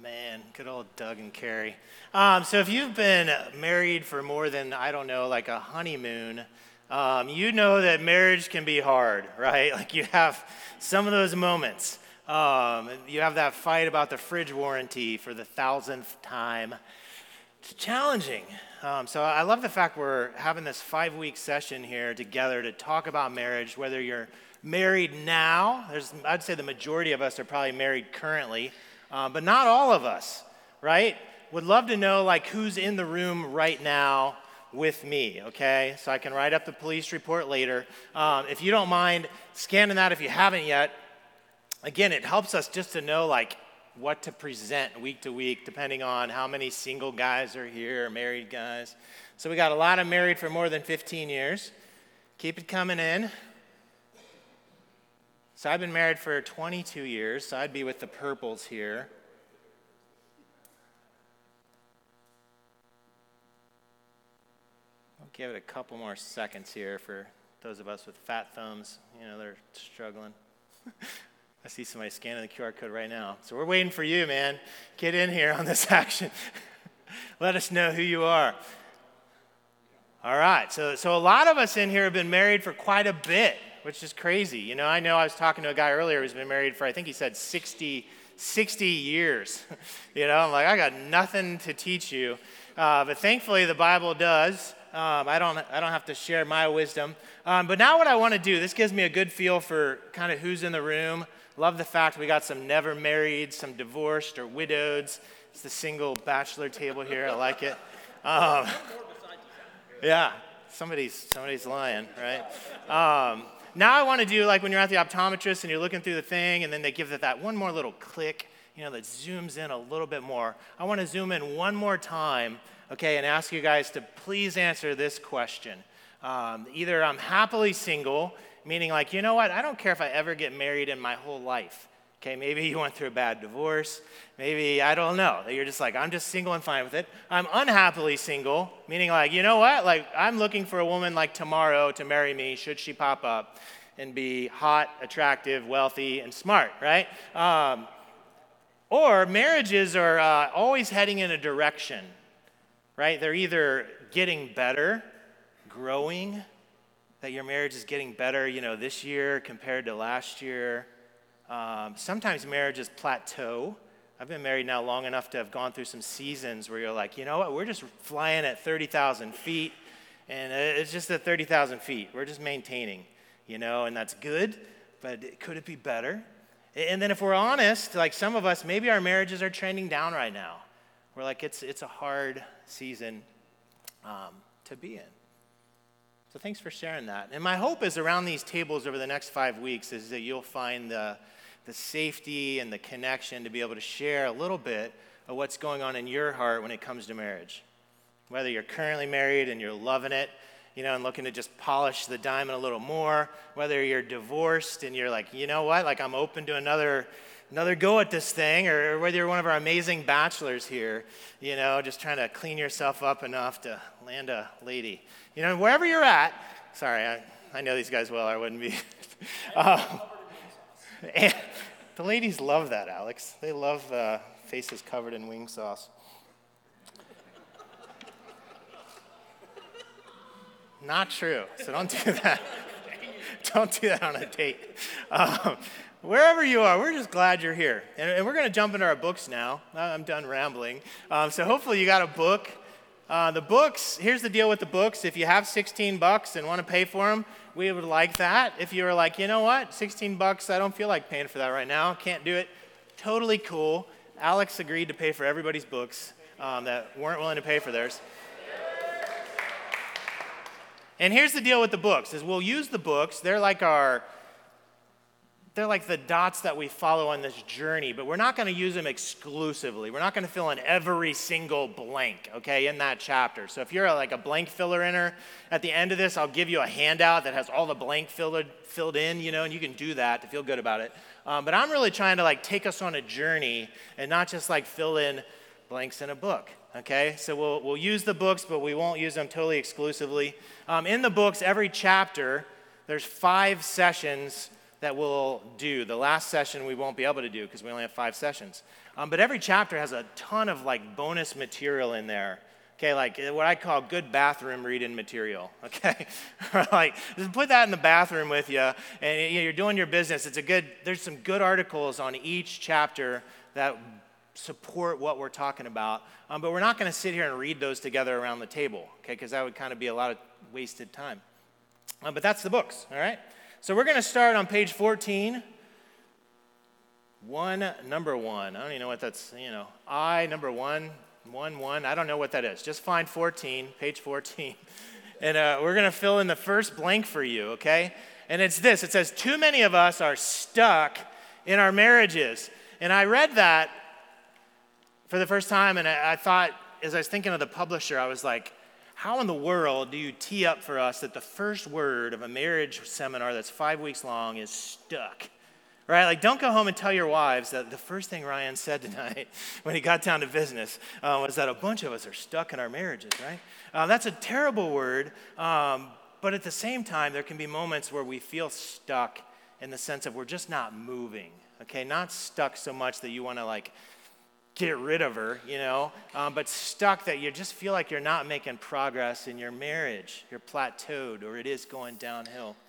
Man, good old Doug and Carrie. So if you've been married for more than, I don't know, like a honeymoon, you know that marriage can be hard, right? Like you have some of those moments. You have that fight about the fridge warranty for the 1,000th time. It's challenging. So I love the fact we're having this 5-week session here together to talk about marriage, whether you're married now. I'd say the majority of us are probably married currently. But not all of us, right? Would love to know like who's in the room right now with me, okay? So I can write up the police report later. If you don't mind scanning that if you haven't yet, again, it helps us just to know like what to present week to week, depending on how many single guys are here, or married guys. So we got a lot of married for more than 15 years. Keep it coming in. So I've been married for 22 years, so I'd be with the purples here. I'll give it a couple more seconds here for those of us with fat thumbs. You know, they're struggling. I see somebody scanning the QR code right now. So we're waiting for you, man. Get in here on this action. Let us know who you are. All right, so a lot of us in here have been married for quite a bit, which is crazy. You know I was talking to a guy earlier who's been married for, I think he said 60 years. You know, I'm like, I got nothing to teach you. But thankfully the Bible does. I don't have to share my wisdom. But now what I want to do, this gives me a good feel for kind of who's in the room. Love the fact we got some never married, some divorced or widowed. It's the single bachelor table here. I like it. Yeah, somebody's lying, right? Now I want to do like when you're at the optometrist and you're looking through the thing and then they give it that one more little click, you know, that zooms in a little bit more. I want to zoom in one more time, okay, and ask you guys to please answer this question. Either I'm happily single, meaning like, you know what, I don't care if I ever get married in my whole life. Okay, maybe you went through a bad divorce. Maybe, I don't know, that you're just like, I'm just single and fine with it. I'm unhappily single, meaning like, you know what? Like, I'm looking for a woman like tomorrow to marry me, should she pop up and be hot, attractive, wealthy, and smart, right? Or marriages are always heading in a direction, right? They're either getting better, growing, that your marriage is getting better, you know, this year compared to last year. Sometimes marriages plateau. I've been married now long enough to have gone through some seasons where you're like, you know what, we're just flying at 30,000 feet, and it's just at 30,000 feet. We're just maintaining, you know, and that's good, but could it be better? And then if we're honest, like some of us, maybe our marriages are trending down right now. We're like, it's a hard season to be in. So thanks for sharing that. And my hope is around these tables over the next 5 weeks is that you'll find the safety and the connection to be able to share a little bit of what's going on in your heart when it comes to marriage. Whether you're currently married and you're loving it, you know, and looking to just polish the diamond a little more, whether you're divorced and you're like, you know what, like I'm open to another go at this thing, or whether you're one of our amazing bachelors here, you know, just trying to clean yourself up enough to land a lady. You know, wherever you're at, sorry, I know these guys well, I wouldn't be. And the ladies love that, Alex. They love faces covered in wing sauce. Not true, so don't do that. Don't do that on a date. Wherever you are, we're just glad you're here. And we're going to jump into our books now. I'm done rambling. So hopefully you got a book. The books, here's the deal with the books. If you have $16 and want to pay for them, we would like that. If you were like, you know what, $16, I don't feel like paying for that right now, can't do it, totally cool. Alex agreed to pay for everybody's books that weren't willing to pay for theirs. And here's the deal with the books, is we'll use the books. They're like the dots that we follow on this journey, but we're not going to use them exclusively. We're not going to fill in every single blank, okay, in that chapter. So if you're like a blank filler inner, at the end of this, I'll give you a handout that has all the blank filled in, you know, and you can do that to feel good about it. But I'm really trying to like take us on a journey and not just like fill in blanks in a book, okay? So we'll use the books, but we won't use them totally exclusively. In the books, every chapter, there's 5 sessions that we'll do. The last session we won't be able to do because we only have 5 sessions. But every chapter has a ton of like bonus material in there. Okay, like what I call good bathroom reading material, okay? Like, just put that in the bathroom with you, and you're doing your business. There's some good articles on each chapter that support what we're talking about, but we're not gonna sit here and read those together around the table, okay? Because that would kind of be a lot of wasted time. But that's the books, all right? So we're gonna start on page 14. Number one. I don't even know what that's, number one. 1, I don't know what that is. Just find 14, page 14. And we're going to fill in the first blank for you, okay? And it's this. It says, too many of us are stuck in our marriages. And I read that for the first time, and I thought, as I was thinking of the publisher, I was like, how in the world do you tee up for us that the first word of a marriage seminar that's 5 weeks long is stuck? Right? Like, don't go home and tell your wives that the first thing Ryan said tonight when he got down to business was that a bunch of us are stuck in our marriages, right? That's a terrible word, but at the same time, there can be moments where we feel stuck in the sense of we're just not moving, okay? Not stuck so much that you want to, like, get rid of her, but stuck that you just feel like you're not making progress in your marriage. You're plateaued, or it is going downhill.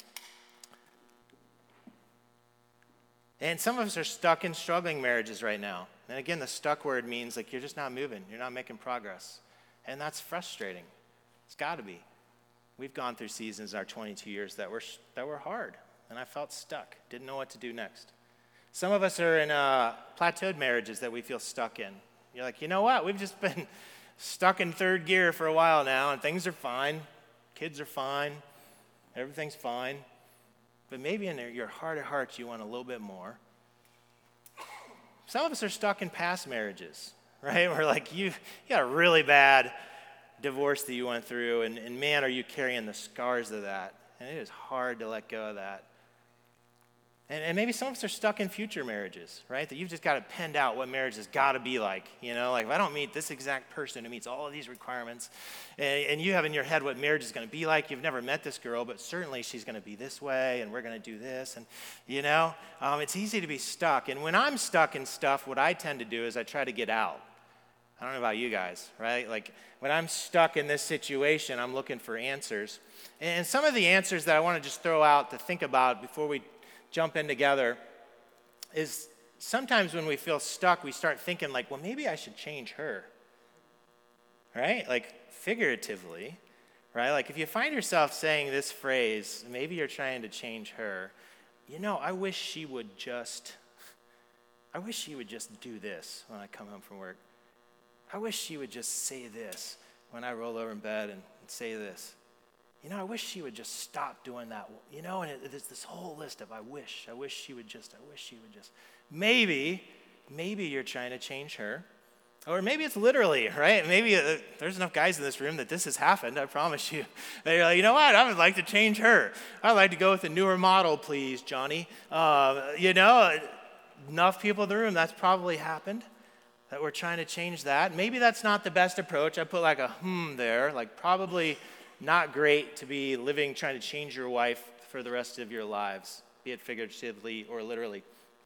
And some of us are stuck in struggling marriages right now. And again, the stuck word means like you're just not moving. You're not making progress. And that's frustrating. It's got to be. We've gone through seasons in our 22 years that were hard. And I felt stuck. Didn't know what to do next. Some of us are in plateaued marriages that we feel stuck in. You're like, you know what? We've just been stuck in third gear for a while now, and things are fine. Kids are fine. Everything's fine. But maybe in your heart of hearts, you want a little bit more. Some of us are stuck in past marriages, right? We're like, you got a really bad divorce that you went through, and man, are you carrying the scars of that. And it is hard to let go of that. And maybe some of us are stuck in future marriages, right? That you've just got it penned out what marriage has got to be like. Like if I don't meet this exact person who meets all of these requirements, and you have in your head what marriage is going to be like. You've never met this girl, but certainly she's going to be this way, and we're going to do this. And, it's easy to be stuck. And when I'm stuck in stuff, what I tend to do is I try to get out. I don't know about you guys, right? Like when I'm stuck in this situation, I'm looking for answers. And some of the answers that I want to just throw out to think about before we jump in together is sometimes when we feel stuck, we start thinking like, well, maybe I should change her, right? Like figuratively, right? Like if you find yourself saying this phrase, maybe you're trying to change her, I wish she would just do this when I come home from work. I wish she would just say this when I roll over in bed and say this. I wish she would just stop doing that. And there's this whole list of I wish she would just. Maybe you're trying to change her. Or maybe it's literally, right? Maybe there's enough guys in this room that this has happened, I promise you. They're like, you know what? I would like to change her. I'd like to go with a newer model, please, Johnny. Enough people in the room, that's probably happened, that we're trying to change that. Maybe that's not the best approach. I put like a there, like probably not great to be living, trying to change your wife for the rest of your lives, be it figuratively or literally.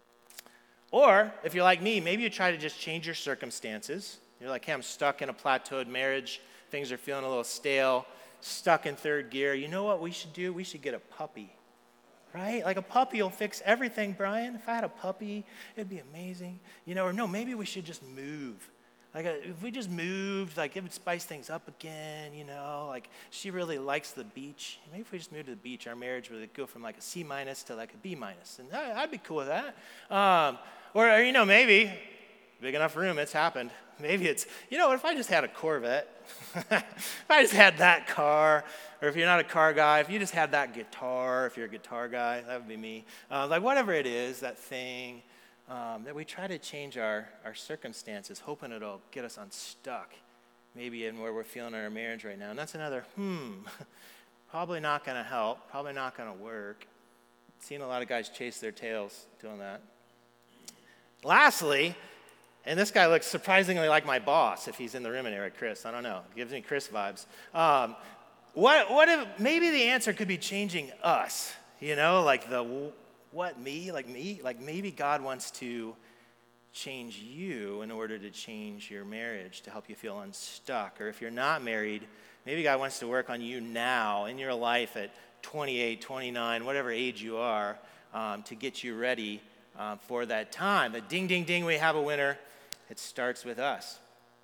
Or, if you're like me, maybe you try to just change your circumstances. You're like, hey, I'm stuck in a plateaued marriage. Things are feeling a little stale, stuck in third gear. You know what we should do? We should get a puppy, right? Like a puppy will fix everything, Brian. If I had a puppy, it'd be amazing. Or no, maybe we should just move. Like if we just moved, like it would spice things up again, like she really likes the beach. Maybe if we just moved to the beach, our marriage would go from like a C- to like a B-. And I'd be cool with that. Or maybe, big enough room, it's happened. Maybe it's, what if I just had a Corvette? If I just had that car, or if you're not a car guy, if you just had that guitar, if you're a guitar guy, that would be me. Like whatever it is, that thing. That we try to change our circumstances, hoping it'll get us unstuck, maybe in where we're feeling in our marriage right now. And that's another, probably not going to help, probably not going to work. Seen a lot of guys chase their tails doing that. Lastly, and this guy looks surprisingly like my boss if he's in the room in here, Chris. I don't know. Gives me Chris vibes. What if maybe the answer could be changing us, like the what, me? Like maybe God wants to change you in order to change your marriage, to help you feel unstuck. Or if you're not married, maybe God wants to work on you now in your life at 28, 29, whatever age you are, to get you ready for that time. But ding, ding, ding, we have a winner. It starts with us.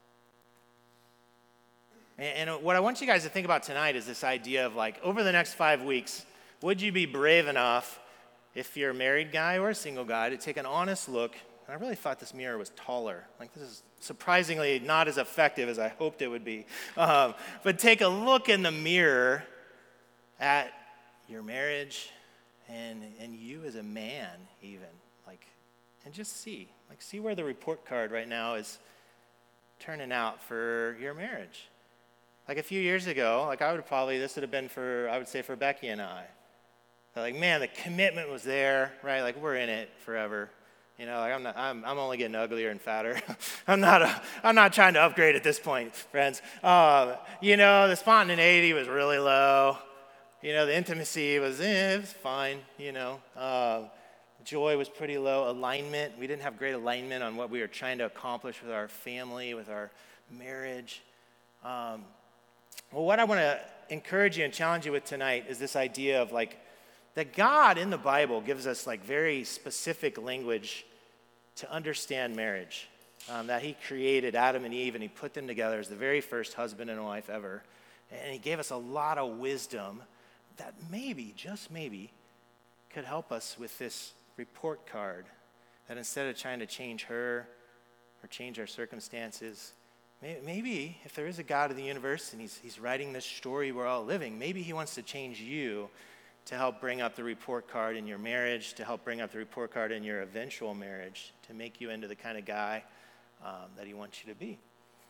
And what I want you guys to think about tonight is this idea of like, over the next 5 weeks, would you be brave enough, if you're a married guy or a single guy, to take an honest look? And I really thought this mirror was taller. Like, this is surprisingly not as effective as I hoped it would be. But take a look in the mirror at your marriage and you as a man even. Like, and just see where the report card right now is turning out for your marriage. Like a few years ago, like this would have been for Becky and I. Like, man, the commitment was there, right? Like, we're in it forever. You know, like I'm only getting uglier and fatter. I'm not trying to upgrade at this point, friends. You know, the spontaneity was really low. You know, the intimacy was, it was fine. You know, joy was pretty low. Alignment, we didn't have great alignment on what we were trying to accomplish with our family, with our marriage. Well, what I want to encourage you and challenge you with tonight is this idea of like, that God in the Bible gives us like very specific language to understand marriage. That he created Adam and Eve and he put them together as the very first husband and wife ever. And he gave us a lot of wisdom that maybe, just maybe, could help us with this report card. That instead of trying to change her or change our circumstances, maybe if there is a God of the universe and he's writing this story we're all living, maybe he wants to change you to help bring up the report card in your marriage, to help bring up the report card in your eventual marriage, to make you into the kind of guy that he wants you to be.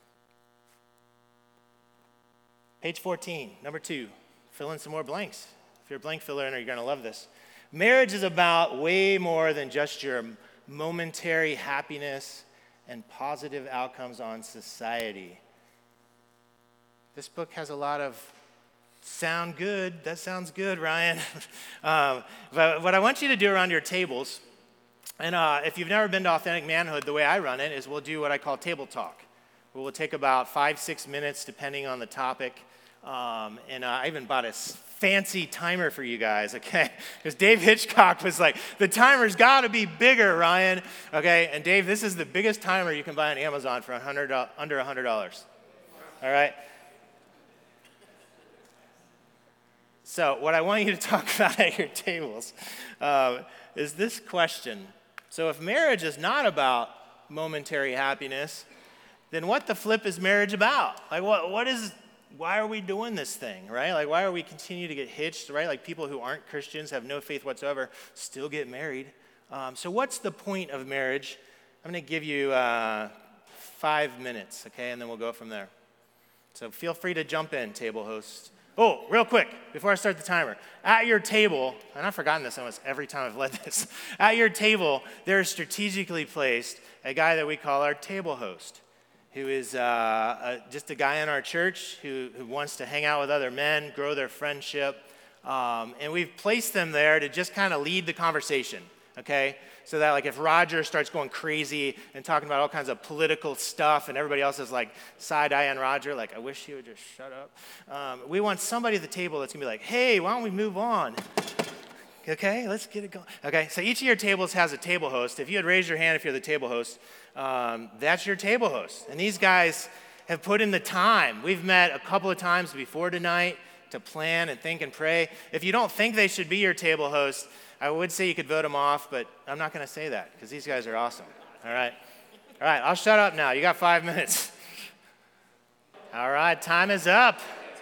Page 14, number 2, fill in some more blanks. If you're a blank filler in, you're going to love this. Marriage is about way more than just your momentary happiness and positive outcomes on society. This book has a lot of sound good. That sounds good, Ryan. But what I want you to do around your tables, and if you've never been to Authentic Manhood, the way I run it is we'll do what I call table talk. We'll take about 5-6 minutes depending on the topic. And I even bought a fancy timer for you guys, okay? Because Dave Hitchcock was like, the timer's got to be bigger, Ryan. Okay, and Dave, this is the biggest timer you can buy on Amazon for under $100. All right? So what I want you to talk about at your tables is this question. So if marriage is not about momentary happiness, then what the flip is marriage about? Like why are we doing this thing, right? Like why are we continue to get hitched, right? Like people who aren't Christians, have no faith whatsoever, still get married. So what's the point of marriage? I'm going to give you 5 minutes, okay? And then we'll go from there. So feel free to jump in, table hosts. Oh, real quick, before I start the timer. At your table, and I've forgotten this almost every time I've led this. At your table, there is strategically placed a guy that we call our table host, who is just a guy in our church who wants to hang out with other men, grow their friendship. And we've placed them there to just kind of lead the conversation, okay? So that like if Roger starts going crazy and talking about all kinds of political stuff and everybody else is like side-eyeing Roger, like, I wish he would just shut up. We want somebody at the table that's going to be like, hey, why don't we move on? Okay, let's get it going. Okay, so each of your tables has a table host. If you had raised your hand if you're the table host, that's your table host. And these guys have put in the time. We've met a couple of times before tonight to plan and think and pray. If you don't think they should be your table host, I would say you could vote them off, but I'm not going to say that because these guys are awesome. All right, I'll shut up now. You got 5 minutes. All right, time is up.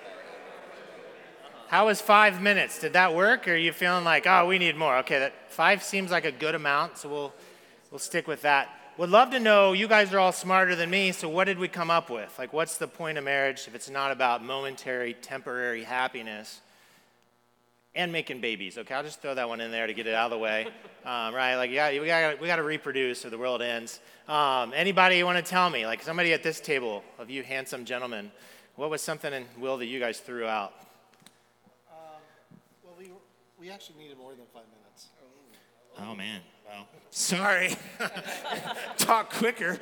How was 5 minutes? Did that work? Or are you feeling like, oh, we need more? Okay, that 5 seems like a good amount, so we'll stick with that. Would love to know, you guys are all smarter than me, so what did we come up with? Like, what's the point of marriage if it's not about momentary, temporary happiness and making babies? Okay, I'll just throw that one in there to get it out of the way. Right, like, yeah, we got to reproduce or the world ends. Anybody want to tell me, like somebody at this table of you handsome gentlemen, what was something in Will that you guys threw out? Well, we actually needed more than 5 minutes. Oh, man. Well, sorry. Talk quicker.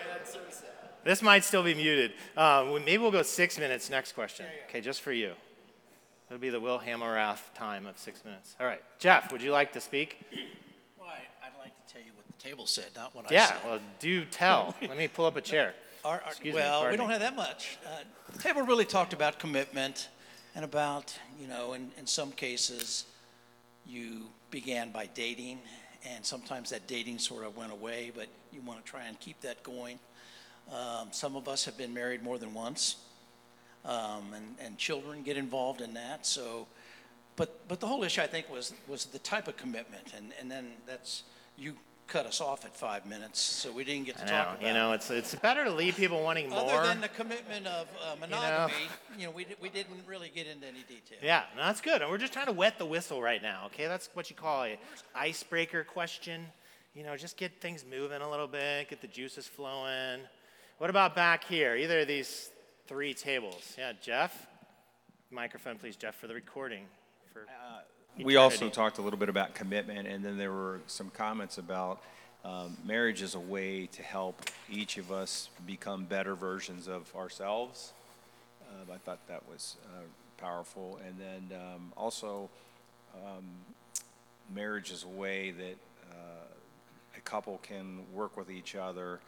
This might still be muted. Maybe we'll go 6 minutes next question. Okay, just for you. It'll be the Will Hamerath time of 6 minutes. All right. Jeff, would you like to speak? Well, I'd like to tell you what the table said, not what I Yeah, said. well, do tell. Let me pull up a chair. Excuse me, we pardon don't me. have that much. The table really talked about commitment and about, in some cases, you began by dating, and sometimes that dating sort of went away, but you want to try and keep that going. Some of us have been married more than once, and children get involved in that. So, but the whole issue, I think, was the type of commitment, and then you cut us off at 5 minutes, so we didn't get to talk about it. It's better to leave people wanting more. Other than the commitment of monogamy, we didn't really get into any detail. Yeah, no, that's good. And we're just trying to wet the whistle right now, okay? That's what you call a icebreaker question. Just get things moving a little bit, get the juices flowing. What about back here? Either of these 3 tables. Yeah, Jeff? Microphone, please, Jeff, for the recording. We also talked a little bit about commitment, and then there were some comments about marriage as a way to help each of us become better versions of ourselves. I thought that was powerful. And then also marriage is a way that a couple can work with each other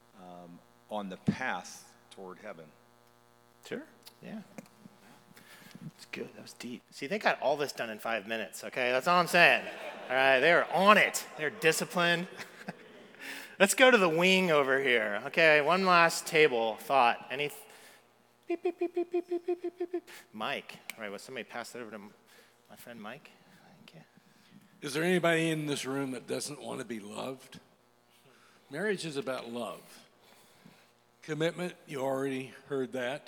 on the path toward heaven. Sure, yeah. That's good. That was deep. See, they got all this done in 5 minutes, okay? That's all I'm saying. All right, they're on it. They're disciplined. Let's go to the wing over here. Okay, one last table thought. Any? Beep, beep, beep, beep, beep, beep, beep, beep, beep, beep. Mike. All right, will somebody pass that over to my friend Mike? Thank you. Is there anybody in this room that doesn't want to be loved? Marriage is about love. Commitment, you already heard that.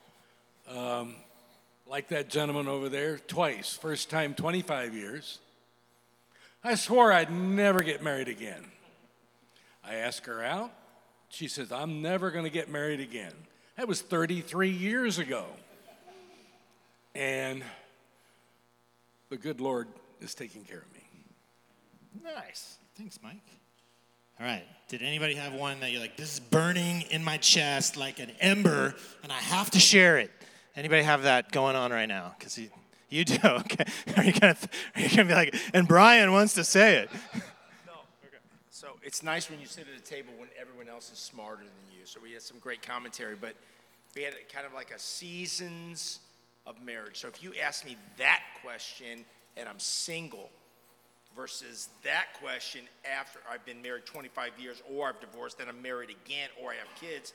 Like that gentleman over there, twice. First time, 25 years. I swore I'd never get married again. I asked her out. She says, I'm never going to get married again. That was 33 years ago. And the good Lord is taking care of me. Nice. Thanks, Mike. All right. Did anybody have one that you're like, this is burning in my chest like an ember, and I have to share it? Anybody have that going on right now? Because you do. Okay. Are you gonna be like, and Brian wants to say it? No. Okay. So it's nice when you sit at a table when everyone else is smarter than you. So we had some great commentary, but we had kind of like a seasons of marriage. So if you ask me that question and I'm single versus that question after I've been married 25 years or I've divorced, then I'm married again or I have kids,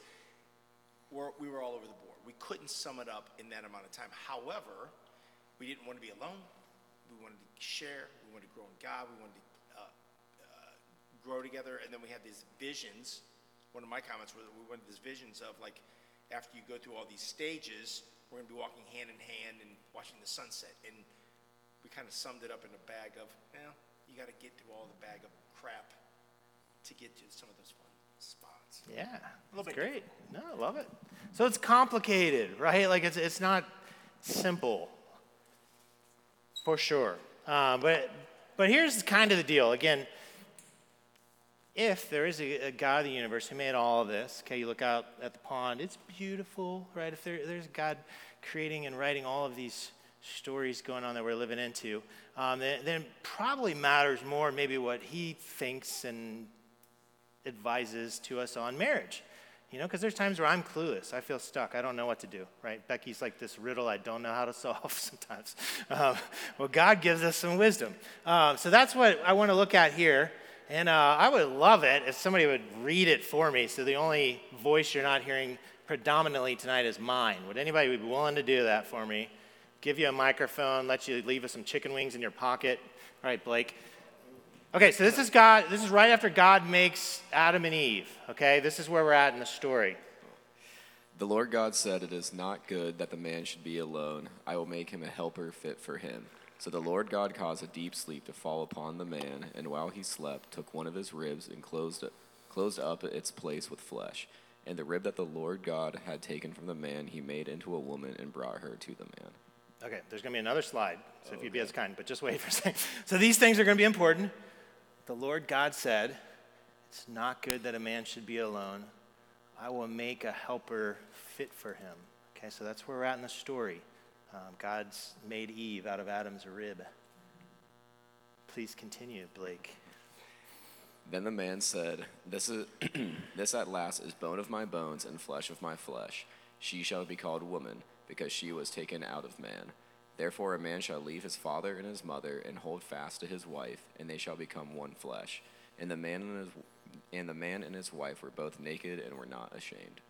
we were all over the board. We couldn't sum it up in that amount of time. However, we didn't want to be alone. We wanted to share. We wanted to grow in God. We wanted to grow together. And then we had these visions. One of my comments was that we wanted these visions of like, after you go through all these stages, we're going to be walking hand in hand and watching the sunset. And we kind of summed it up in a bag of, you got to get through all the bag of crap to get to some of those fun spots. Yeah, that's great. No, I love it. So it's complicated, right? Like it's not simple, for sure. But here's kind of the deal. Again, if there is a God of the universe who made all of this, okay, you look out at the pond, it's beautiful, right? If there's God creating and writing all of these stories going on that we're living into, then it probably matters more maybe what he thinks and advises to us on marriage. Because there's times where I'm clueless. I feel stuck. I don't know what to do, right? Becky's like this riddle I don't know how to solve sometimes. Well, God gives us some wisdom. So that's what I want to look at here. And I would love it if somebody would read it for me so the only voice you're not hearing predominantly tonight is mine. Would anybody be willing to do that for me? Give you a microphone, let you leave us some chicken wings in your pocket. All right, Blake. Okay, so this is God. This is right after God makes Adam and Eve. Okay, this is where we're at in the story. The Lord God said, "It is not good that the man should be alone. I will make him a helper fit for him." So the Lord God caused a deep sleep to fall upon the man, and while he slept, took one of his ribs and closed up its place with flesh. And the rib that the Lord God had taken from the man, he made into a woman and brought her to the man. Okay, there's going to be another slide, so if you'd be as kind, but just wait for a second. So these things are going to be important. the Lord God said, it's not good that a man should be alone. I will make a helper fit for him. Okay, so that's where we're at in the story. God's made Eve out of Adam's rib. Please continue, Blake. Then the man said, This at last is bone of my bones and flesh of my flesh. She shall be called woman, because she was taken out of man. Therefore a man shall leave his father and his mother and hold fast to his wife, and they shall become one flesh. And the man and his wife were both naked and were not ashamed.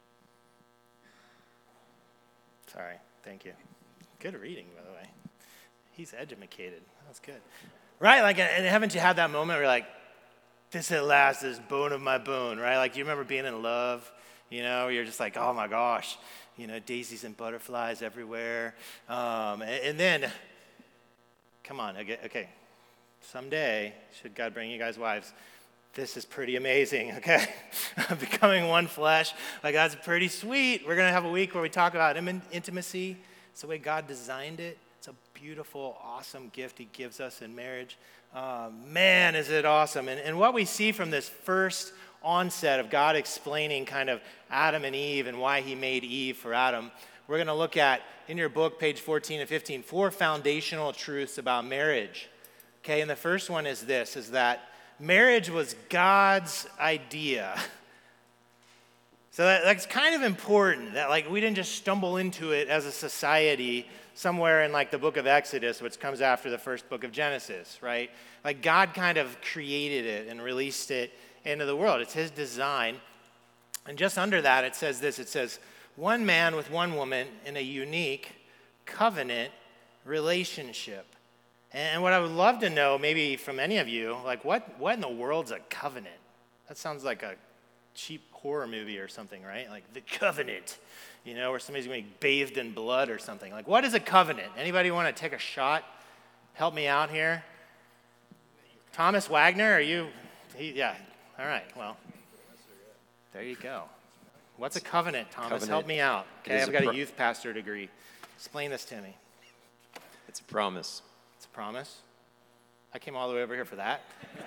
Sorry, thank you. Good reading, by the way. He's educated. That's good. Right, like, and haven't you had that moment where you're like, this at last is bone of my bone, right? Like, do you remember being in love? You know, you're just like, oh my gosh, you know, daisies and butterflies everywhere. And then, come on, okay, someday, should God bring you guys wives, this is pretty amazing, okay? Becoming one flesh, like that's pretty sweet. We're gonna have a week where we talk about intimacy. It's the way God designed it. It's a beautiful, awesome gift he gives us in marriage. Man, is it awesome. And what we see from this first onset of God explaining kind of Adam and Eve and why he made Eve for Adam, we're going to look at, in your book, page 14 and 15, 4 foundational truths about marriage. Okay, and the first one is this, is that marriage was God's idea. So that's kind of important, that like we didn't just stumble into it as a society somewhere in like the book of Exodus, which comes after the first book of Genesis, right? Like God kind of created it and released it into the world. It's his design. And just under that, it says this. It says, one man with one woman in a unique covenant relationship. And what I would love to know, maybe from any of you, like what in the world's a covenant? That sounds like a cheap horror movie or something, right? Like The Covenant, you know, where somebody's going to be bathed in blood or something. Like, what is a covenant? Anybody want to take a shot? Help me out here. Thomas Wagner, are you? Yeah. All right. Well, there you go. What's a covenant, Thomas? Covenant. Help me out. Okay, I've got a pro- youth pastor degree. Explain this to me. It's a promise. It's a promise. I came all the way over here for that.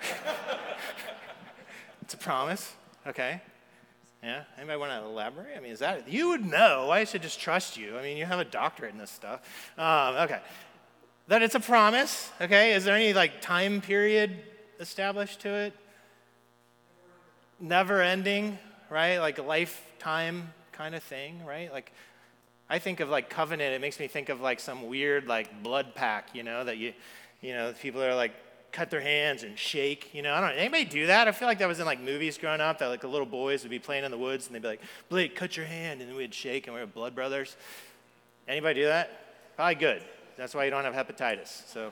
It's a promise. Okay. Yeah. Anybody want to elaborate? I mean, is that you would know? I should just trust you. I mean, you have a doctorate in this stuff. Okay. That it's a promise. Okay. Is there any like time period established to it? Never ending, right? Like a lifetime kind of thing, right? Like I think of like covenant, it makes me think of like some weird like blood pack, you know, that you know, people are like cut their hands and shake, you know. I don't know, anybody do that? I feel like that was in like movies growing up, that like the little boys would be playing in the woods and they'd be like, Blake, cut your hand, and then we'd shake and we were blood brothers. Anybody do that? Probably good. That's why you don't have hepatitis. So,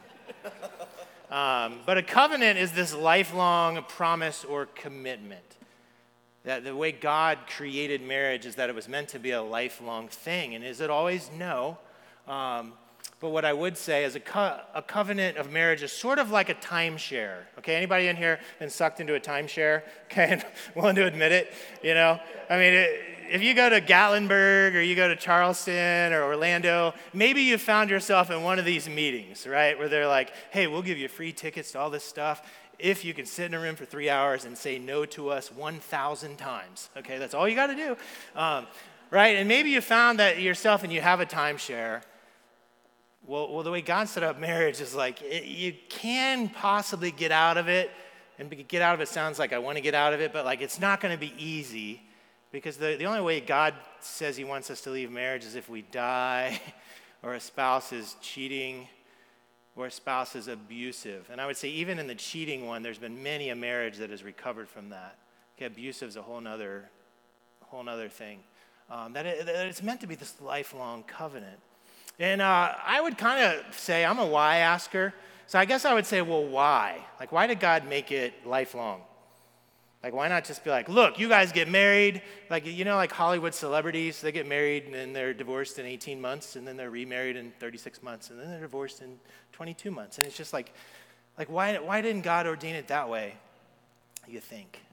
but a covenant is this lifelong promise or commitment. That the way God created marriage is that it was meant to be a lifelong thing. And is it always? No. But what I would say is a covenant of marriage is sort of like a timeshare. Okay, anybody in here been sucked into a timeshare? Okay, and willing to admit it? You know, I mean, if you go to Gatlinburg or you go to Charleston or Orlando, maybe you found yourself in one of these meetings, right? Where they're like, hey, we'll give you free tickets to all this stuff if you can sit in a room for 3 hours and say no to us 1,000 times. Okay, that's all you got to do, right? And maybe you found that yourself and you have a timeshare. Well, the way God set up marriage is like you can possibly get out of it, and get out of it sounds like I want to get out of it, but like it's not going to be easy, because the only way God says he wants us to leave marriage is if we die, or a spouse is cheating, or a spouse is abusive. And I would say even in the cheating one, there's been many a marriage that has recovered from that. Okay, abusive is a whole nother thing. That it's meant to be this lifelong covenant. And I would kind of say I'm a why asker. So I guess I would say, well, why? Like, why did God make it lifelong? Like, why not just be like, look, you guys get married. Like, you know, like Hollywood celebrities, they get married and then they're divorced in 18 months and then they're remarried in 36 months and then they're divorced in 22 months. And it's just like why didn't God ordain it that way, you think?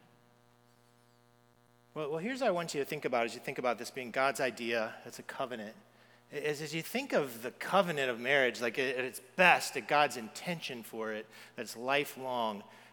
Well, here's what I want you to think about as you think about this being God's idea. It's a covenant. As you think of the covenant of marriage, like at its best, that God's intention for it, that it's lifelong,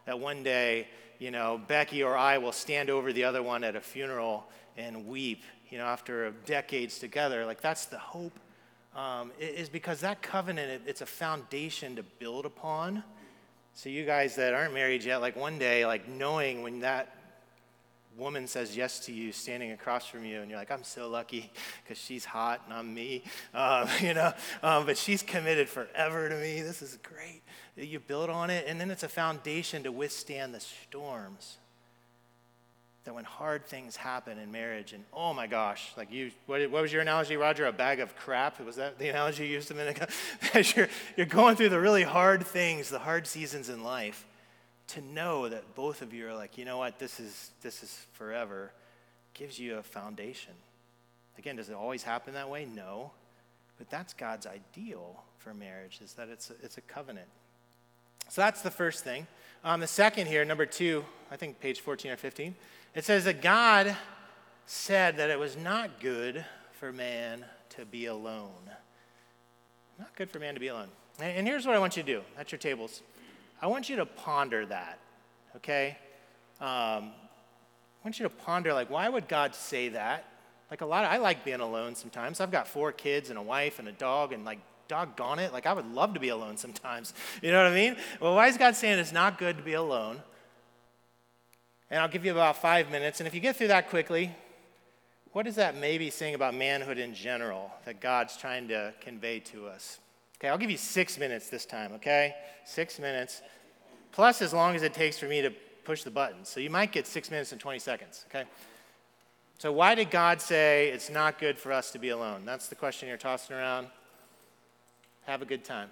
that one day, Becky or I will stand over the other one at a funeral and weep, after decades together. Like, that's the hope, is because that covenant, it's a foundation to build upon. So you guys that aren't married yet, like one day, like knowing when that woman says yes to you standing across from you, and you're like, I'm so lucky because she's hot and I'm me, but she's committed forever to me. This is great. You build on it, and then it's a foundation to withstand the storms. That when hard things happen in marriage, and oh my gosh, like what was your analogy, Roger? A bag of crap? Was that the analogy you used a minute ago? As you're going through the really hard things, the hard seasons in life, to know that both of you are like, you know what, this is forever, gives you a foundation. Again, does it always happen that way? No. But that's God's ideal for marriage, is that it's a covenant. So that's the first thing. The second here, number 2, I think page 14 or 15, it says that God said that it was not good for man to be alone. Not good for man to be alone. And here's what I want you to do at your tables. I want you to ponder that, okay? I want you to ponder, like, why would God say that? Like, I like being alone sometimes. I've got 4 kids and a wife and a dog, and like, doggone it, like, I would love to be alone sometimes. You know what I mean? Well, why is God saying it's not good to be alone? And I'll give you about 5 minutes, and if you get through that quickly, what is that maybe saying about manhood in general that God's trying to convey to us? Okay, I'll give you 6 minutes this time, okay? 6 minutes, plus as long as it takes for me to push the button. So you might get 6 minutes and 20 seconds, okay? So why did God say it's not good for us to be alone? That's the question you're tossing around. Have a good time.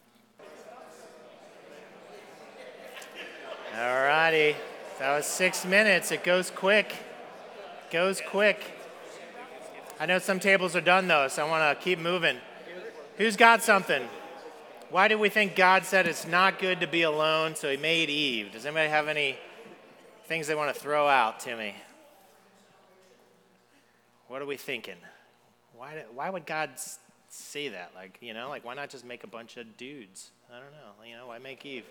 All righty. That was 6 minutes. It goes quick. I know some tables are done, though, so I want to keep moving. Who's got something? Why do we think God said it's not good to be alone, so he made Eve? Does anybody have any things they want to throw out to me? What are we thinking? Why would God say that? Like, why not just make a bunch of dudes? I don't know. Why make Eve?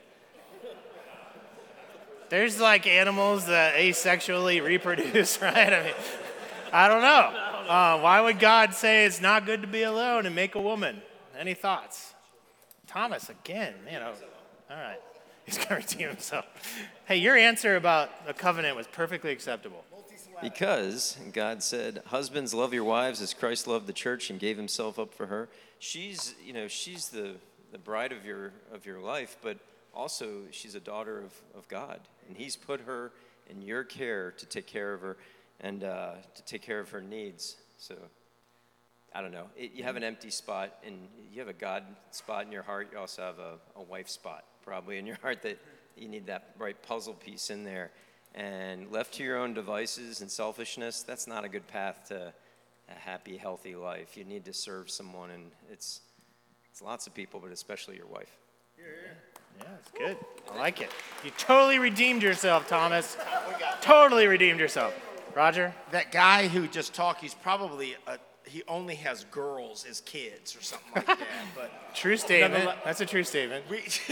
There's like animals that asexually reproduce, right? I mean, I don't know. Why would God say it's not good to be alone and make a woman? Any thoughts? Thomas, again, all right. He's going to redeem himself. Hey, your answer about the covenant was perfectly acceptable. Because God said, husbands, love your wives as Christ loved the church and gave himself up for her. She's the bride of your life, but also she's a daughter of God. And he's put her in your care to take care of her and to take care of her needs. So, I don't know. You have an empty spot, and you have a God spot in your heart. You also have a wife spot probably in your heart that you need that right puzzle piece in there. And left to your own devices and selfishness, that's not a good path to a happy, healthy life. You need to serve someone, and it's lots of people, but especially your wife. Yeah, it's good. I like it. You totally redeemed yourself, Thomas. Totally redeemed yourself. Roger? That guy who just talked, he's probably he only has girls as kids or something like that. But true statement. That's a true statement.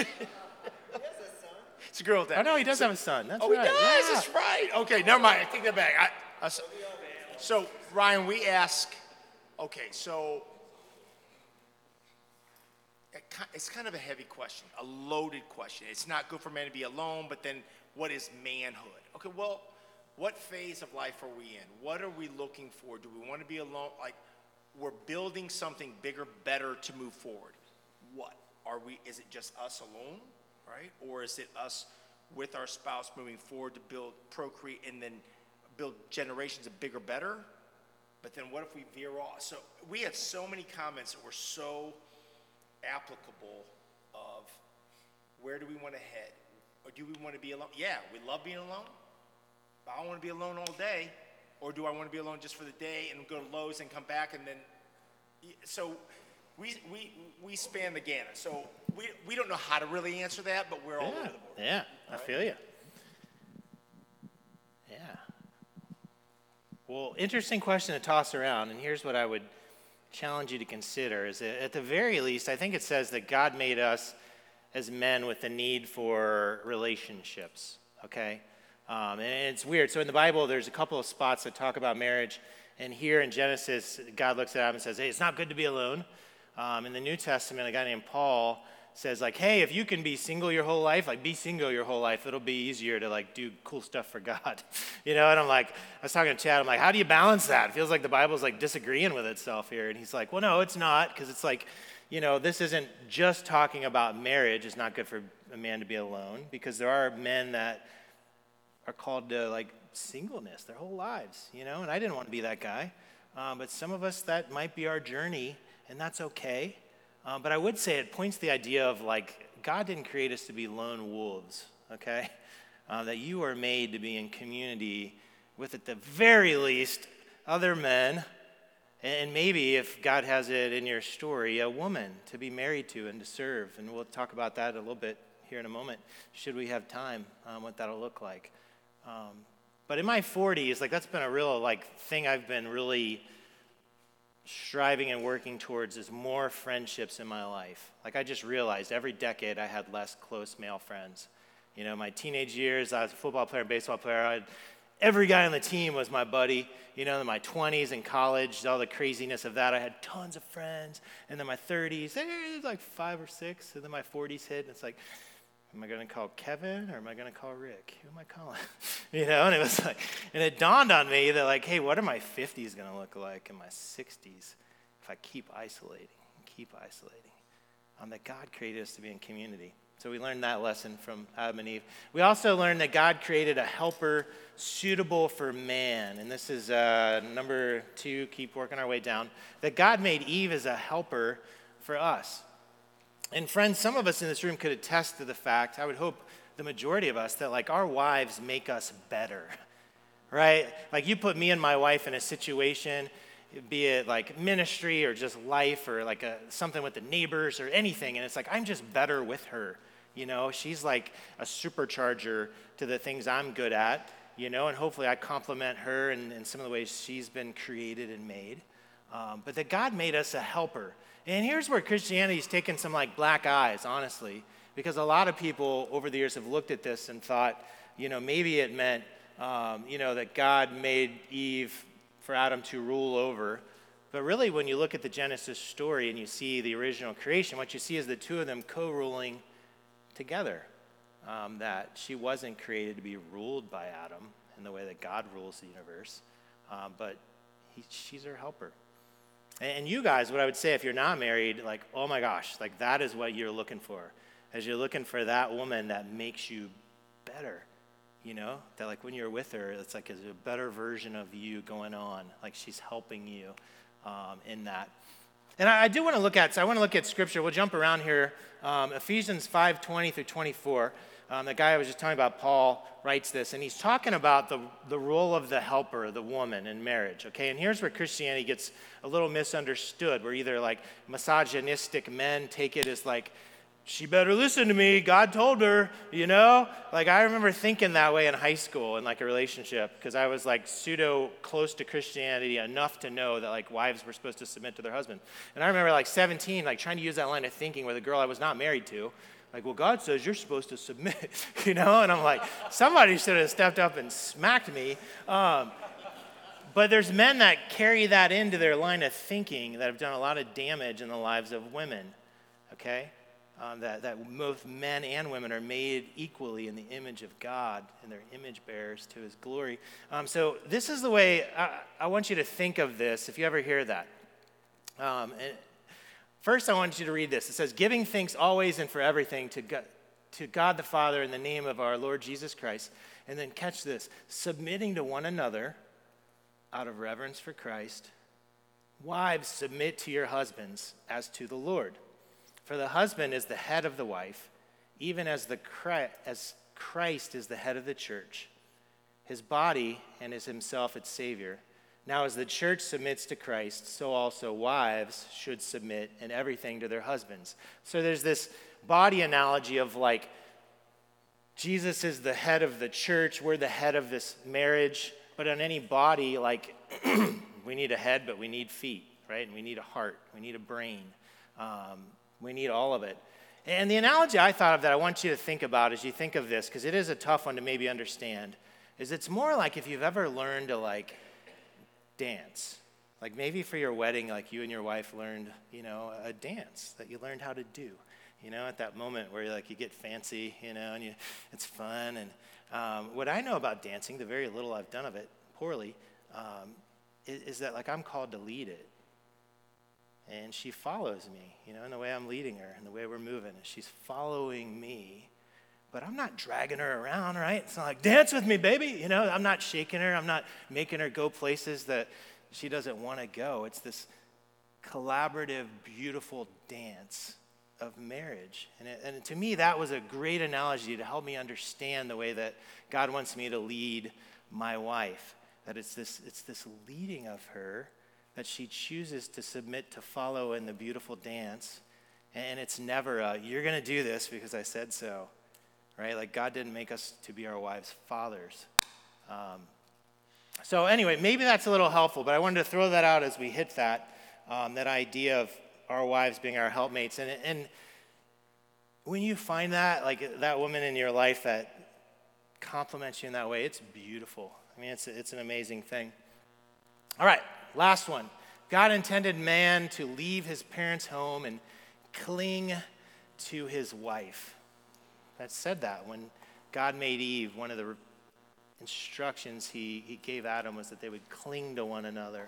It's a girl with that. Oh, no, he does have a son. That's right. He does? Yeah. That's right. Okay, never mind. I take that back. So, Ryan, we ask, okay, so it's kind of a heavy question, a loaded question. It's not good for man to be alone, but then what is manhood? Okay, well, what phase of life are we in? What are we looking for? Do we want to be alone? Like, we're building something bigger, better to move forward. What? Is it just us alone, right? Or is it us with our spouse moving forward to procreate, and then build generations of bigger, better? But then what if we veer off? So we had so many comments that were so applicable of where do we want to head? Or do we want to be alone? Yeah, we love being alone. But I don't want to be alone all day. Or do I want to be alone just for the day and go to Lowe's and come back and then... So we span the gamut. So we don't know how to really answer that, but we're all over the board. Yeah, I feel you. Yeah. Well, interesting question to toss around, and here's what I would challenge you to consider is that at the very least, I think it says that God made us as men with the need for relationships, okay? And it's weird. So in the Bible, there's a couple of spots that talk about marriage. And here in Genesis, God looks at Adam and says, hey, it's not good to be alone. In the New Testament, a guy named Paul says, like, hey, if you can be single your whole life, like, be single your whole life. It'll be easier to, like, do cool stuff for God. And I'm like, I was talking to Chad, I'm like, how do you balance that? It feels like the Bible's, like, disagreeing with itself here. And he's like, well, no, it's not, because it's like, this isn't just talking about marriage. It's not good for a man to be alone, because there are men that are called to, like, singleness their whole lives, and I didn't want to be that guy. But some of us, that might be our journey, and that's okay. But I would say it points to the idea of, like, God didn't create us to be lone wolves, okay? That you are made to be in community with, at the very least, other men, and maybe, if God has it in your story, a woman to be married to and to serve. And we'll talk about that a little bit here in a moment, should we have time, what that'll look like. But in my 40s, like, that's been a real, like, thing I've been really striving and working towards, is more friendships in my life. Like, I just realized every decade I had less close male friends. My teenage years, I was a football player and baseball player. Every guy on the team was my buddy. In my 20s and college, all the craziness of that, I had tons of friends. And then my 30s, it was like 5 or 6. And then my 40s hit, and it's like, am I going to call Kevin or am I going to call Rick? Who am I calling? And it was like, and it dawned on me that, like, hey, what are my 50s going to look like in my 60s if I keep isolating? That God created us to be in community. So we learned that lesson from Adam and Eve. We also learned that God created a helper suitable for man. And this is number 2, keep working our way down. That God made Eve as a helper for us. And friends, some of us in this room could attest to the fact, I would hope the majority of us, that, like, our wives make us better, right? Like, you put me and my wife in a situation, be it like ministry or just life or like something with the neighbors or anything, and it's like, I'm just better with her. She's like a supercharger to the things I'm good at, and hopefully I compliment her in some of the ways she's been created and made. But that God made us a helper. And here's where Christianity's taken some, like, black eyes, honestly, because a lot of people over the years have looked at this and thought, maybe it meant, that God made Eve for Adam to rule over. But really, when you look at the Genesis story and you see the original creation, what you see is the two of them co-ruling together. That she wasn't created to be ruled by Adam in the way that God rules the universe, but she's her helper. And you guys, what I would say, if you're not married, like, oh my gosh, like, that is what you're looking for. As you're looking for that woman that makes you better, that, like, when you're with her, it's like a better version of you going on, like she's helping you in that. And I do want to look at scripture. We'll jump around here. Ephesians 5:20 through 24. The guy I was just talking about, Paul, writes this, and he's talking about the role of the helper, the woman, in marriage, okay? And here's where Christianity gets a little misunderstood, where either, like, misogynistic men take it as, like, she better listen to me, God told her, Like, I remember thinking that way in high school in, like, a relationship, because I was, like, pseudo close to Christianity enough to know that, like, wives were supposed to submit to their husband. And I remember, like, 17, like, trying to use that line of thinking with a girl I was not married to. Like, well, God says you're supposed to submit, And I'm like, somebody should have stepped up and smacked me. But there's men that carry that into their line of thinking that have done a lot of damage in the lives of women, okay? That both men and women are made equally in the image of God, and they're image bearers to his glory. So this is the way I want you to think of this if you ever hear that. And first, I want you to read this. It says, giving thanks always and for everything to God the Father in the name of our Lord Jesus Christ. And then catch this, submitting to one another out of reverence for Christ. Wives, submit to your husbands as to the Lord. For the husband is the head of the wife, even as Christ is the head of the church, his body, and is himself its Savior. Now, as the church submits to Christ, so also wives should submit in everything to their husbands. So there's this body analogy of, like, Jesus is the head of the church, we're the head of this marriage, but on any body, like, we need a head, but we need feet, right? And we need a heart, we need a brain. We need all of it. And the analogy I thought of that I want you to think about as you think of this, because it is a tough one to maybe understand, is it's more like if you've ever learned to like dance. Like maybe for your wedding, like you and your wife learned, a dance that you learned how to do, at that moment where you get fancy, and it's fun. And what I know about dancing, the very little I've done of it poorly, is that like I'm called to lead it. And she follows me, in the way I'm leading her, and the way we're moving. And she's following me, but I'm not dragging her around, right? It's not like, dance with me, baby. I'm not shaking her. I'm not making her go places that she doesn't want to go. It's this collaborative, beautiful dance of marriage. And to me, that was a great analogy to help me understand the way that God wants me to lead my wife. That it's this leading of her that she chooses to submit to follow in the beautiful dance. And it's never you're going to do this because I said so, right? Like God didn't make us to be our wives' fathers. So anyway, maybe that's a little helpful, but I wanted to throw that out as we hit that idea of our wives being our helpmates. And when you find that, like that woman in your life that compliments you in that way, it's beautiful. I mean, it's an amazing thing. All right, last one. God intended man to leave his parents' home and cling to his wife. That said that when God made Eve, one of the instructions he gave Adam was that they would cling to one another.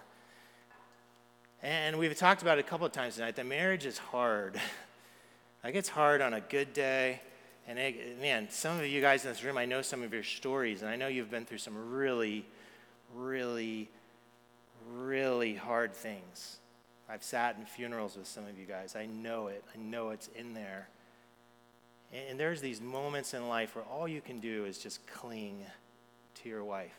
And we've talked about it a couple of times tonight that marriage is hard. Like it's hard on a good day. And man, some of you guys in this room, I know some of your stories, and I know you've been through some really, really, really hard things. I've sat in funerals with some of you guys. I know it. I know it's in there. And there's these moments in life where all you can do is just cling to your wife.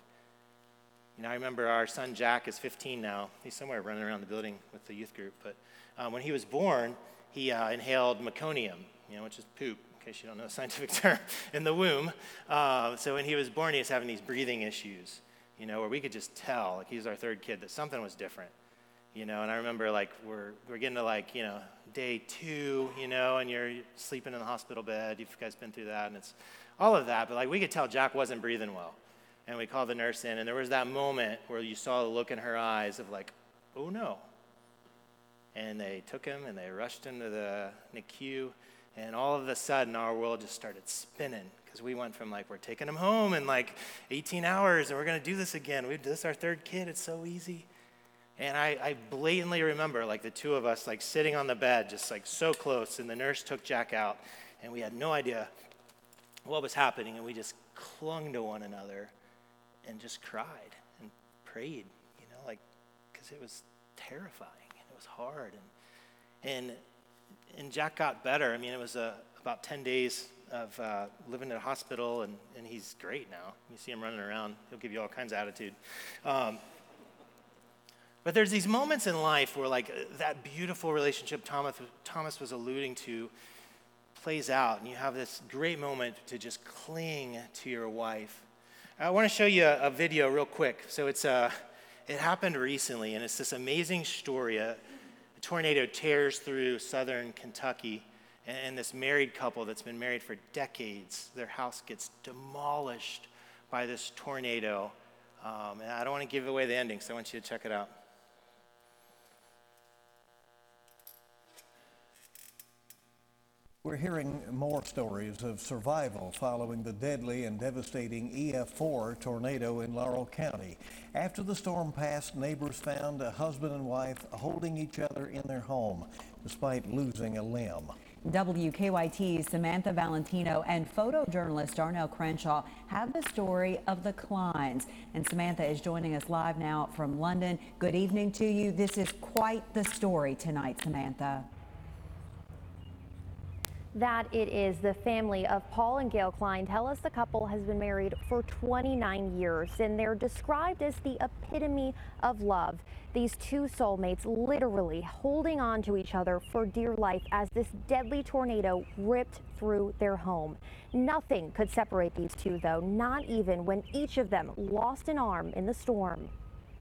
I remember our son Jack is 15 now. He's somewhere running around the building with the youth group. But when he was born, he inhaled meconium, which is poop, in case you don't know the scientific term, in the womb. So when he was born, he was having these breathing issues, where we could just tell, like he was our third kid, that something was different. And I remember like we're getting to day 2, and you're sleeping in the hospital bed. You guys been through that, and it's all of that. But like we could tell Jack wasn't breathing well. And we called the nurse in, and there was that moment where you saw the look in her eyes of like, oh no. And they took him and they rushed him to the NICU, and all of a sudden our world just started spinning because we went from like, we're taking him home in like 18 hours and we're going to do this again. This is our third kid. It's so easy. And I blatantly remember like the two of us like sitting on the bed just like so close, and the nurse took Jack out, and we had no idea what was happening, and we just clung to one another and just cried and prayed, because it was terrifying and it was hard. And Jack got better. I mean, it was about 10 days of living in a hospital, and he's great now. You see him running around. He'll give you all kinds of attitude. But there's these moments in life where like that beautiful relationship Thomas was alluding to plays out, and you have this great moment to just cling to your wife. I want to show you a video real quick. So it happened recently, and it's this amazing story. A tornado tears through southern Kentucky, and this married couple that's been married for decades, their house gets demolished by this tornado. And I don't want to give away the ending, so I want you to check it out. We're hearing more stories of survival following the deadly and devastating EF4 tornado in Laurel County. After the storm passed, neighbors found a husband and wife holding each other in their home despite losing a limb. WKYT's Samantha Valentino and photojournalist Darnell Crenshaw have the story of the Kleins. And Samantha is joining us live now from London. Good evening to you. This is quite the story tonight, Samantha. That it is. The family of Paul and Gail Klein tell us the couple has been married for 29 years, and they're described as the epitome of love. These two soulmates literally holding on to each other for dear life as this deadly tornado ripped through their home. Nothing could separate these two, though, not even when each of them lost an arm in the storm.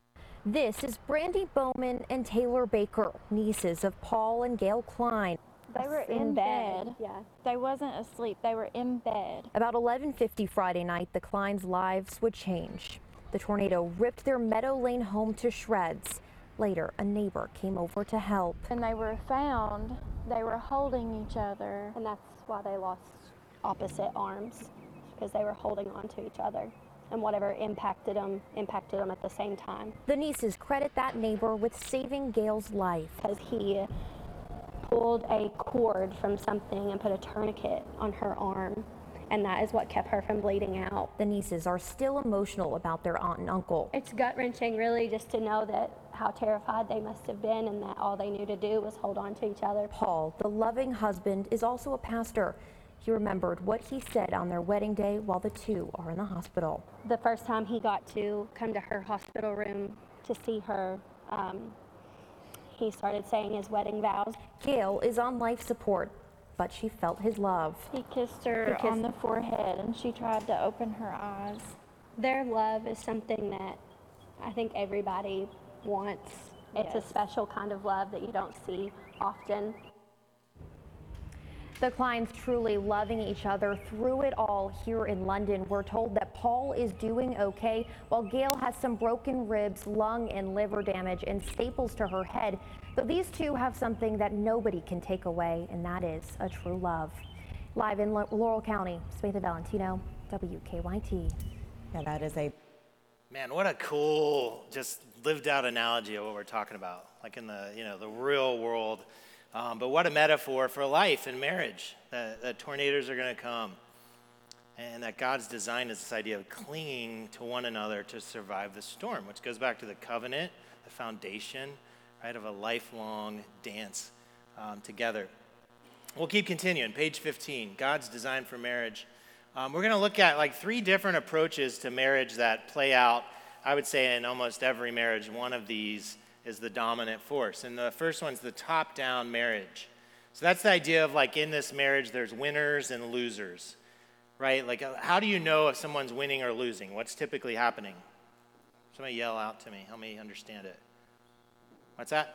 This is Brandy Bowman and Taylor Baker, nieces of Paul and Gail Klein. They were in bed. Yeah. They wasn't asleep. They were in bed. About 11:50 Friday night, the Kleins' lives would change. The tornado ripped their Meadow Lane home to shreds. Later, a neighbor came over to help. When they were found, they were holding each other. And that's why they lost opposite arms, because they were holding on to each other. And whatever impacted them at the same time. The nieces credit that neighbor with saving Gail's life. Because he pulled a cord from something and put a tourniquet on her arm, and that is what kept her from bleeding out. The nieces are still emotional about their aunt and uncle. It's gut-wrenching, really, just to know that how terrified they must have been and that all they knew to do was hold on to each other. Paul, the loving husband, is also a pastor. He remembered what he said on their wedding day while the two are in the hospital. The first time he got to come to her hospital room to see her, he started saying his wedding vows. Gail is on life support, but she felt his love. He kissed her on the forehead and she tried to open her eyes. Their love is something that I think everybody wants. It's a special kind of love that you don't see often. The Kleins truly loving each other through it all here in London. We're told that Paul is doing okay, while Gail has some broken ribs, lung and liver damage, and staples to her head. But these two have something that nobody can take away, and that is a true love. Live in Laurel County, Samantha Valentino, WKYT. Yeah, that is a... Man, what a cool, just lived out analogy of what we're talking about, like in the, the real world. But what a metaphor for life and marriage, that tornadoes are going to come, and that God's design is this idea of clinging to one another to survive the storm, which goes back to the covenant, the foundation, right, of a lifelong dance together. We'll keep continuing. Page 15, God's design for marriage. We're going to look at like 3 different approaches to marriage that play out, I would say, in almost every marriage. One of these is the dominant force. And the first one's the top-down marriage. So that's the idea of like in this marriage, there's winners and losers, right? Like how do you know if someone's winning or losing? What's typically happening? Somebody yell out to me. Help me understand it. What's that?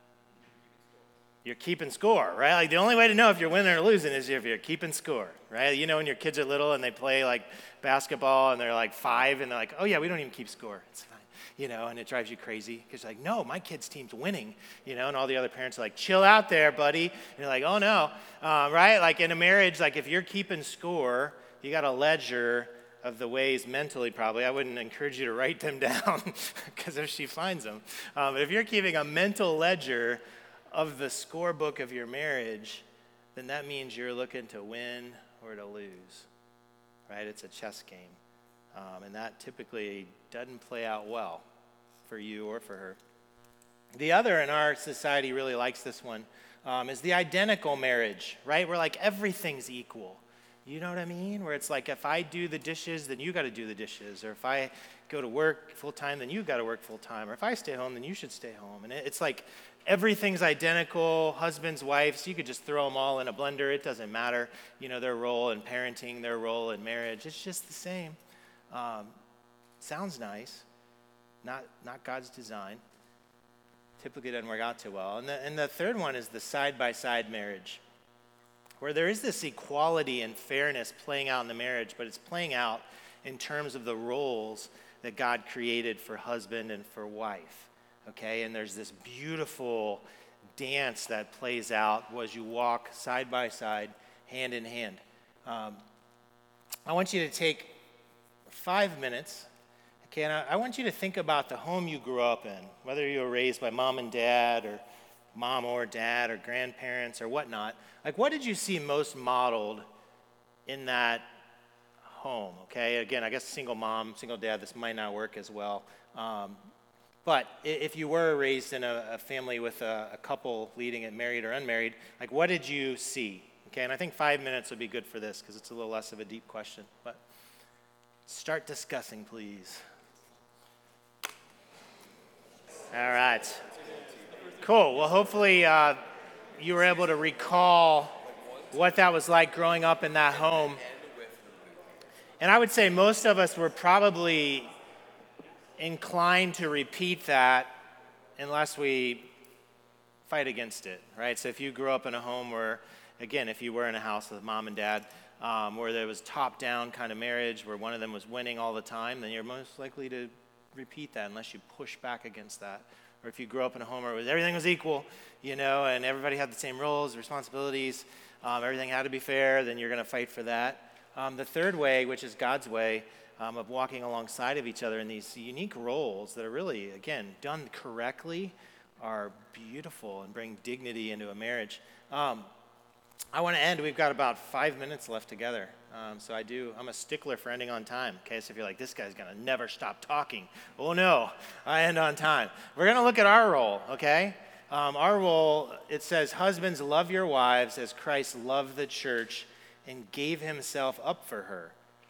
You're keeping score, right? Like the only way to know if you're winning or losing is if you're keeping score, right? You know when your kids are little and they play like basketball and they're like 5 and they're like, oh yeah, we don't even keep score. It's fine. And it drives you crazy because you're like, no, my kid's team's winning, and all the other parents are like, chill out there, buddy. And you're like, oh no, right? Like in a marriage, like if you're keeping score, you got a ledger of the ways mentally probably. I wouldn't encourage you to write them down because if she finds them. But if you're keeping a mental ledger of the scorebook of your marriage, then that means you're looking to win or to lose, right? It's a chess game. And that typically doesn't play out well for you or for her. The other in our society really likes this one is the identical marriage, right? Where like everything's equal. You know what I mean? Where it's like if I do the dishes, then you got to do the dishes. Or if I go to work full time, then you got to work full time. Or if I stay home, then you should stay home. And it's like everything's identical, husbands, wives. You could just throw them all in a blender. It doesn't matter. Their role in parenting, their role in marriage. It's just the same. Sounds nice, not God's design. Typically doesn't work out too well. And the third one is the side-by-side marriage, where there is this equality and fairness playing out in the marriage, but it's playing out in terms of the roles that God created for husband and for wife, okay? And there's this beautiful dance that plays out as you walk side by side, hand in hand. I want you to take 5 minutes, okay, and I want you to think about the home you grew up in, whether you were raised by mom and dad or mom or dad or grandparents or whatnot. Like, what did you see most modeled in that home, okay? Again, I guess single mom, single dad, this might not work as well. But if you were raised in a family with a couple leading it, married or unmarried, like, what did you see? Okay, and I think 5 minutes would be good for this because it's a little less of a deep question, but start discussing, please. All right. Cool. Well, hopefully you were able to recall what that was like growing up in that home. And I would say most of us were probably inclined to repeat that unless we fight against it, right? So if you grew up in a home where, again, if you were in a house with mom and dad, where there was top-down kind of marriage, where one of them was winning all the time, then you're most likely to repeat that unless you push back against that. Or if you grew up in a home where everything was equal, and everybody had the same roles, responsibilities, everything had to be fair, then you're going to fight for that. The third way, which is God's way, of walking alongside of each other in these unique roles that are really, again, done correctly, are beautiful and bring dignity into a marriage. I want to end. We've got about 5 minutes left together. So I'm a stickler for ending on time. Okay, so if you're like, this guy's going to never stop talking. Oh no, I end on time. We're going to look at our role, okay? Our role, it says, husbands, love your wives as Christ loved the church and gave himself up for her.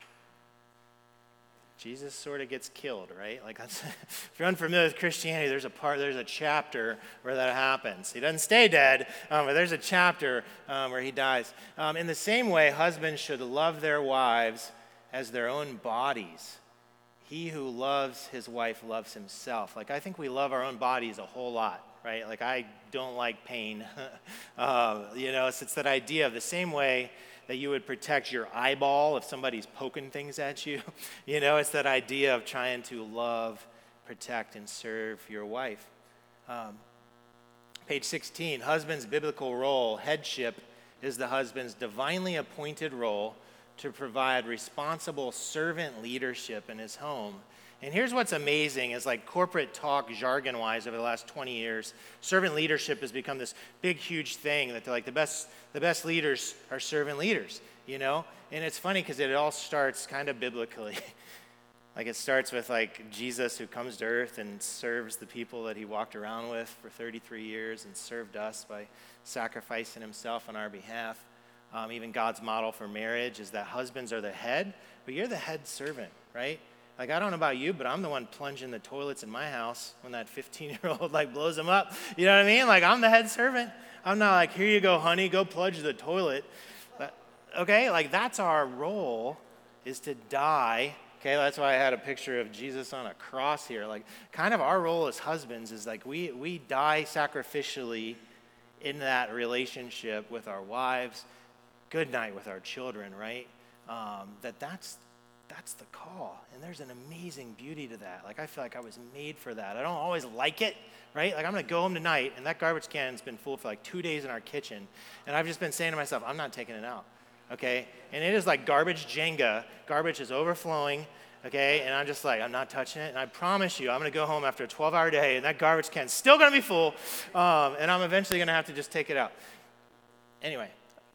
Jesus sort of gets killed, right? Like that's, if you're unfamiliar with Christianity, there's a chapter where that happens. He doesn't stay dead, but there's a chapter where he dies. In the same way, husbands should love their wives as their own bodies. He who loves his wife loves himself. Like I think we love our own bodies a whole lot, right? Like I don't like pain. So it's that idea of the same way that you would protect your eyeball if somebody's poking things at you. It's that idea of trying to love, protect, and serve your wife. Page 16, husband's biblical role, headship, is the husband's divinely appointed role to provide responsible servant leadership in his home. And here's what's amazing is like corporate talk jargon-wise over the last 20 years, servant leadership has become this big, huge thing that they're like the best leaders are servant leaders, And it's funny because it all starts kind of biblically. Like it starts with like Jesus who comes to earth and serves the people that he walked around with for 33 years and served us by sacrificing himself on our behalf. Even God's model for marriage is that husbands are the head, but you're the head servant, right? Like, I don't know about you, but I'm the one plunging the toilets in my house when that 15-year-old, blows them up. You know what I mean? Like, I'm the head servant. I'm not like, here you go, honey, go plunge the toilet. But, okay, that's our role, is to die. Okay, that's why I had a picture of Jesus on a cross here. Kind of our role as husbands is, we die sacrificially in that relationship with our wives. Good night with our children, right? That's the call, and there's an amazing beauty to that. I feel like I was made for that. I don't always like it, right? I'm going to go home tonight, and that garbage can's been full for 2 days in our kitchen, and I've just been saying to myself, I'm not taking it out, okay? And it is like garbage Jenga. Garbage is overflowing, okay? And I'm just I'm not touching it, and I promise you, I'm going to go home after a 12-hour day, and that garbage can's still going to be full, and I'm eventually going to have to just take it out. Anyway.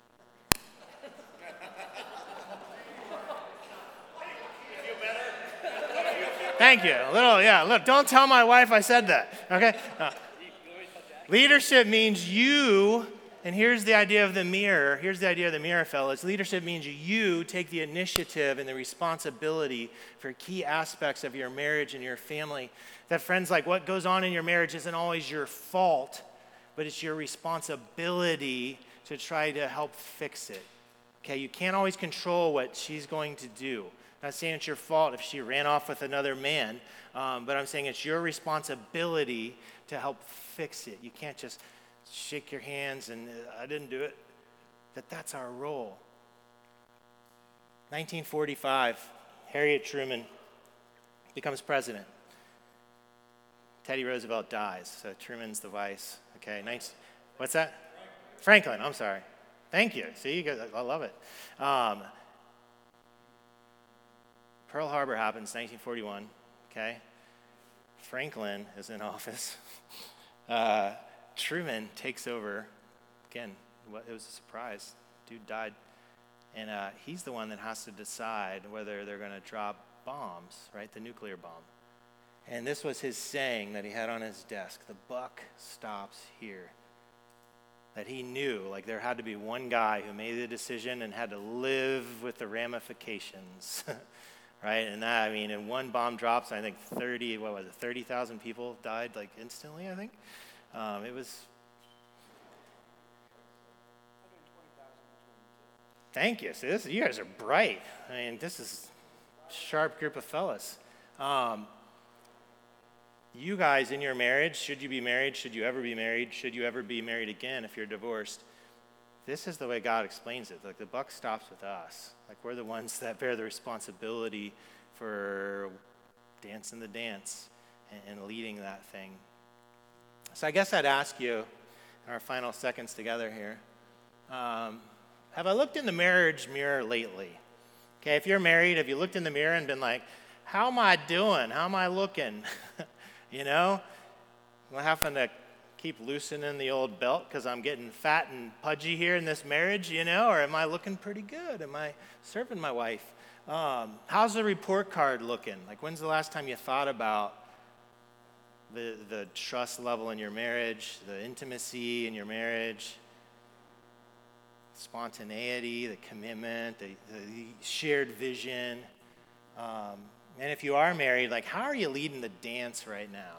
Thank you. Look, don't tell my wife I said that, okay? Leadership means you, and here's the idea of the mirror. Here's the idea of the mirror, fellas. Leadership means you take the initiative and the responsibility for key aspects of your marriage and your family. That, friends, what goes on in your marriage isn't always your fault, but it's your responsibility to try to help fix it, okay? You can't always control what she's going to do. Not saying it's your fault if she ran off with another man, but I'm saying it's your responsibility to help fix it. You can't just shake your hands and I didn't do it. That's our role. 1945, Harriet Truman becomes president. Teddy Roosevelt dies, so Truman's the vice. Okay, what's that? Franklin, I'm sorry. Thank you. See, you guys, I love it. Pearl Harbor happens, 1941, okay? Franklin is in office. Truman takes over. Again, it was a surprise. Dude died. And he's the one that has to decide whether they're going to drop bombs, right? The nuclear bomb. And this was his saying that he had on his desk: the buck stops here. That he knew, there had to be one guy who made the decision and had to live with the ramifications. Right, and that, and one bomb drops, I think 30,000 people died, instantly, I think. It was... Thank you. See, you guys are bright. This is a sharp group of fellas. you guys in your marriage, should you be married, should you ever be married, should you ever be married again if you're divorced, this is the way God explains it. Like, the buck stops with us. Like, we're the ones that bear the responsibility for dancing the dance and leading that thing. So I guess I'd ask you in our final seconds together here, have I looked in the marriage mirror lately? Okay, if you're married, have you looked in the mirror and been like, how am I doing? How am I looking? You know? Am I having to keep loosening the old belt because I'm getting fat and pudgy here in this marriage, you know? Or am I looking pretty good? Am I serving my wife? How's the report card looking? Like, when's the last time you thought about the trust level in your marriage, the intimacy in your marriage, spontaneity, the commitment, the shared vision? And if you are married, like, how are you leading the dance right now?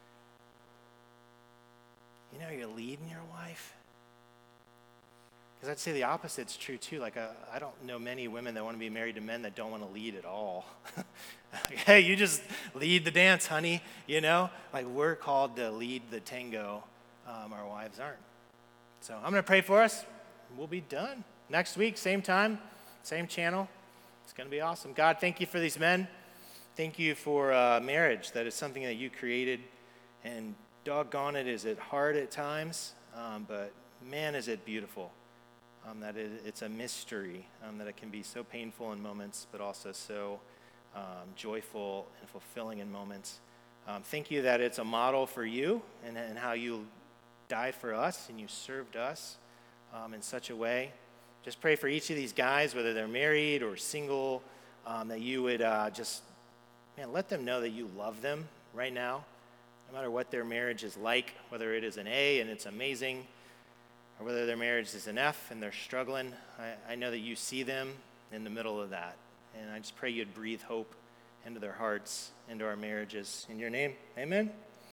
You know, you're leading your wife? Because I'd say the opposite's true too. Like, I don't know many women that want to be married to men that don't want to lead at all. Like, hey, you just lead the dance, honey. You know, like, we're called to lead the tango. Our wives aren't. So I'm going to pray for us. We'll be done next week, same time, same channel. It's going to be awesome. God, thank you for these men. Thank you for marriage. That is something that you created, and doggone it, is it hard at times, but man, is it beautiful. That it's a mystery, that it can be so painful in moments, but also so joyful and fulfilling in moments. Thank you that it's a model for you and how you died for us and you served us in such a way. Just pray for each of these guys, whether they're married or single, that you would just let them know that you love them right now, no matter what their marriage is like, whether it is an A and it's amazing, or whether their marriage is an F and they're struggling. I know that you see them in the middle of that. And I just pray you'd breathe hope into their hearts, into our marriages. In your name, amen.